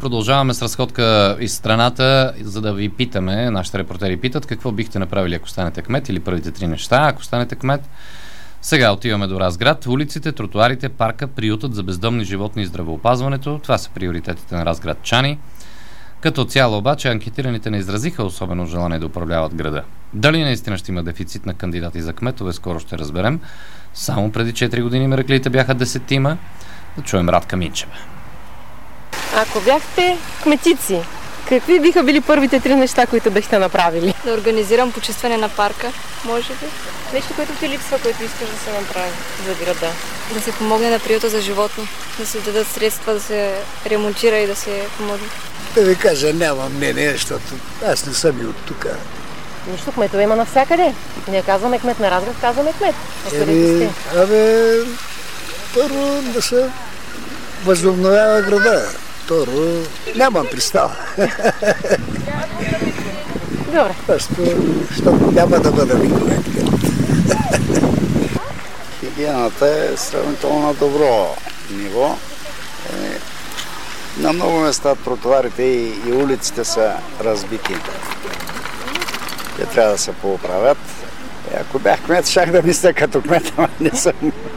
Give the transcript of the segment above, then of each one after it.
Продължаваме с разходка из страната, за да ви питаме, нашите репортери питат, какво бихте направили, ако станете кмет, или първите 3 неща, ако станете кмет. Сега отиваме до Разград. Улиците, тротуарите, парка, приютът за бездомни животни и здравеопазването. Това са приоритетите на разградчани. Като цяло обаче анкетираните не изразиха особено желание да управляват града. Дали наистина ще има дефицит на кандидати за кметове, скоро ще разберем. Само преди 4 години мераклиите бяха 10. Да чуем Радка Минчева. Ако бяхте кметици, какви биха били първите 3 неща, които бихте направили? Да организирам почистване на парка, може би. Нещо, което ти липсва, което искаш да се направи за града. Да се помогне на приюта за животни, да се дадат средства, да се ремонтира и да се помогне. Да ви кажа, нямам мнение, защото аз не съм и от тук. Нищо, кметове има навсякъде. Ние казваме кмет на Разград, казваме кмет. Първо да се възобновява града. Второ, нямам представа. Добре. Защото няма да бъда никога. Хигиената е сравнително на добро ниво. На много места тротуарите и улиците са разбити. Те трябва да се поуправят. Ако бях кмет, щях да мисля като кмет, ама не съм.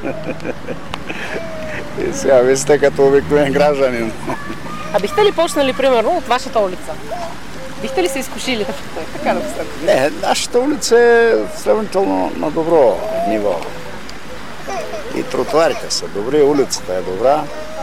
И сега мисля като обикновен гражданин. А бихте ли почнали, примерно, от вашата улица? Бихте ли се изкушили така да посъдите? Не, нашата улица е сравнително на добро ниво. И тротуарите са добри, улицата е добра.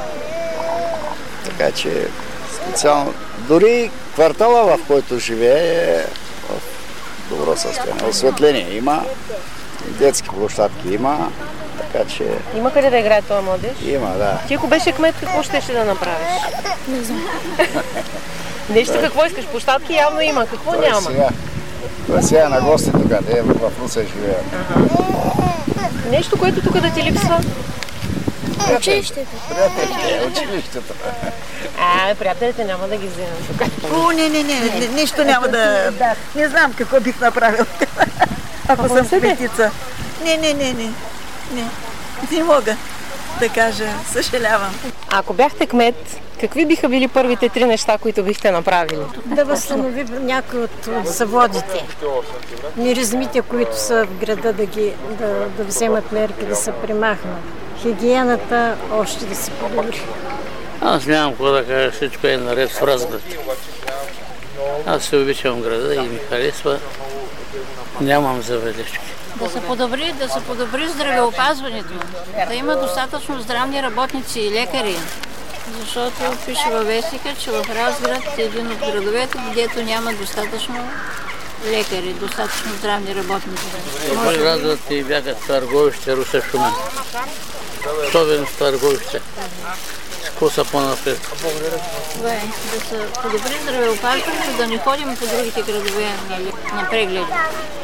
Така че специално, дори квартала, в който живее, е в добро състояние. Осветление има, детски площадки има, така че... Има къде да играе този младеж? Има, да. Ти ако беше кмет, какво щеше да направиш? Не знам. Нещо какво искаш? Площадки явно има. Какво няма? Той сега на гости тук, те в Русе живеят. Нещо, което тук да ти липсва? Училището. Училището. Приятелите няма да ги вземем тук. О, не, нищо няма да... Не знам какво бих направил. Ако съм кметица. Не мога да кажа, съжалявам. Ако бяхте кмет, какви биха били първите 3 неща, които бихте направили? Да възстанови някои от заводите. Миризмите, които са в града, да вземат мерки, да се премахнат. Хигиената още да се подобри. Аз нямам какво да кажа, всичко е наред в Разград. Аз се обичам града и ми харесва. Нямам забележки. Да се подобри здравеопазването, да има достатъчно здравни работници и лекари. Защото пише във вестника, че в Разград е един от градовете, където няма достатъчно лекари, достатъчно здравни работници. В Разград и бяха търговище Русе Шумен. Особено в търговище. Какво са по-напред? Да се подобри здравеопазването, да не ходим по другите градове на прегледи.